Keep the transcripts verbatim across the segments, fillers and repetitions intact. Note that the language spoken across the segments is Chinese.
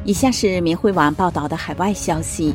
以下是明慧网报道的海外消息。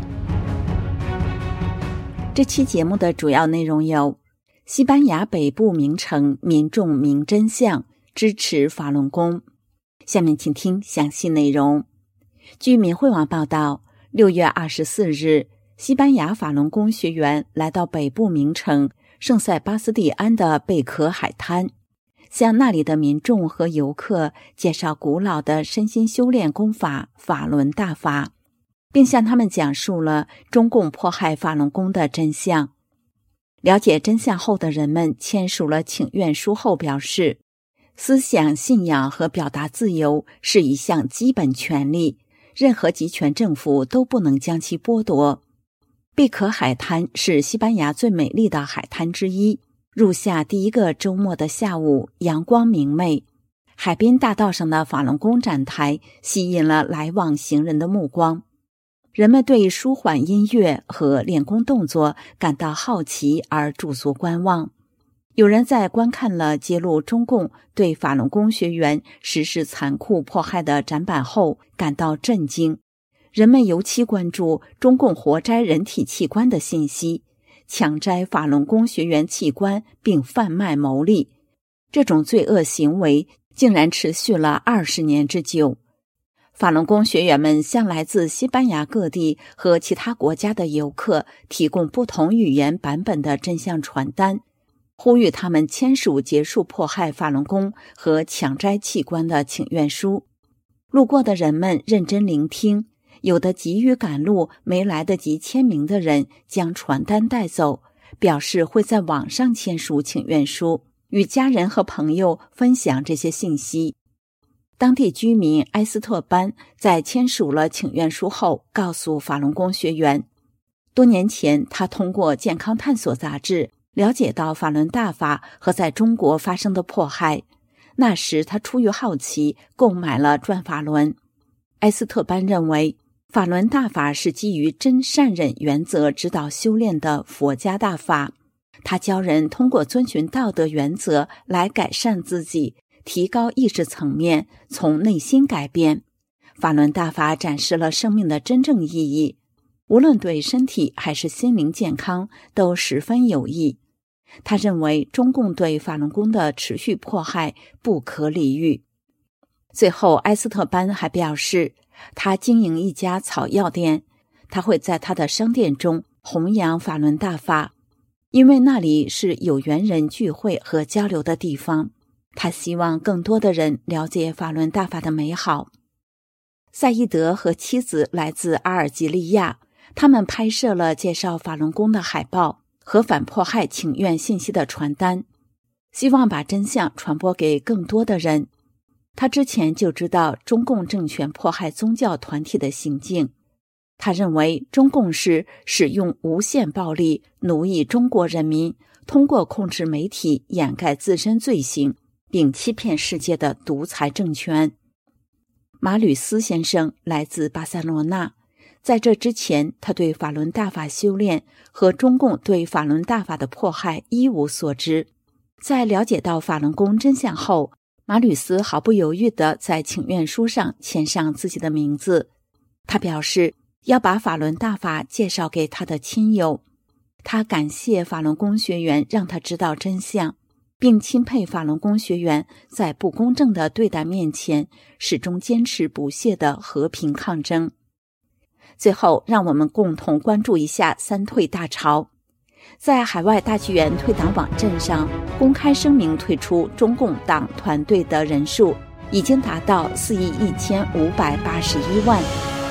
这期节目的主要内容有：西班牙北部名城民众明真相，支持法轮功。下面请听详细内容。据明慧网报道，六月二十四日，西班牙法轮功学员来到北部名城圣塞巴斯蒂安的贝壳海滩，向那里的民众和游客介绍古老的身心修炼功法法轮大法，并向他们讲述了中共迫害法轮功的真相。了解真相后的人们签署了请愿书后表示，思想、信仰和表达自由是一项基本权利，任何集权政府都不能将其剥夺。贝壳海滩是西班牙最美丽的海滩之一，入夏第一个周末的下午，阳光明媚，海滨大道上的法轮功展台吸引了来往行人的目光。人们对舒缓音乐和练功动作感到好奇而驻足观望。有人在观看了揭露中共对法轮功学员实施残酷迫害的展板后感到震惊。人们尤其关注中共活摘人体器官的信息，强摘法轮功学员器官并贩卖牟利，这种罪恶行为竟然持续了二十年之久。法轮功学员们向来自西班牙各地和其他国家的游客提供不同语言版本的真相传单，呼吁他们签署结束迫害法轮功和强摘器官的请愿书。路过的人们认真聆听，有的急于赶路没来得及签名的人将传单带走，表示会在网上签署请愿书，与家人和朋友分享这些信息。当地居民埃斯特班在签署了请愿书后告诉法轮功学员，多年前他通过健康探索杂志了解到法轮大法和在中国发生的迫害，那时他出于好奇购买了转法轮。埃斯特班认为，法轮大法是基于真善忍原则指导修炼的佛家大法，他教人通过遵循道德原则来改善自己，提高意识层面，从内心改变。法轮大法展示了生命的真正意义，无论对身体还是心灵健康都十分有益。他认为中共对法轮功的持续迫害不可理喻。最后，埃斯特班还表示，他经营一家草药店，他会在他的商店中弘扬法轮大法，因为那里是有缘人聚会和交流的地方。他希望更多的人了解法轮大法的美好。赛义德和妻子来自阿尔及利亚，他们拍摄了介绍法轮功的海报和反迫害请愿信息的传单，希望把真相传播给更多的人。他之前就知道中共政权迫害宗教团体的行径，他认为中共是使用无限暴力奴役中国人民，通过控制媒体掩盖自身罪行并欺骗世界的独裁政权。马吕斯先生来自巴塞罗那，在这之前他对法轮大法修炼和中共对法轮大法的迫害一无所知。在了解到法轮功真相后，马吕斯毫不犹豫地在请愿书上签上自己的名字。他表示要把法轮大法介绍给他的亲友。他感谢法轮功学员让他知道真相，并钦佩法轮功学员在不公正的对待面前始终坚持不懈的和平抗争。最后，让我们共同关注一下三退大潮。在海外大剧院退党网站上公开声明退出中共党团队的人数已经达到四亿一千五百八十一万。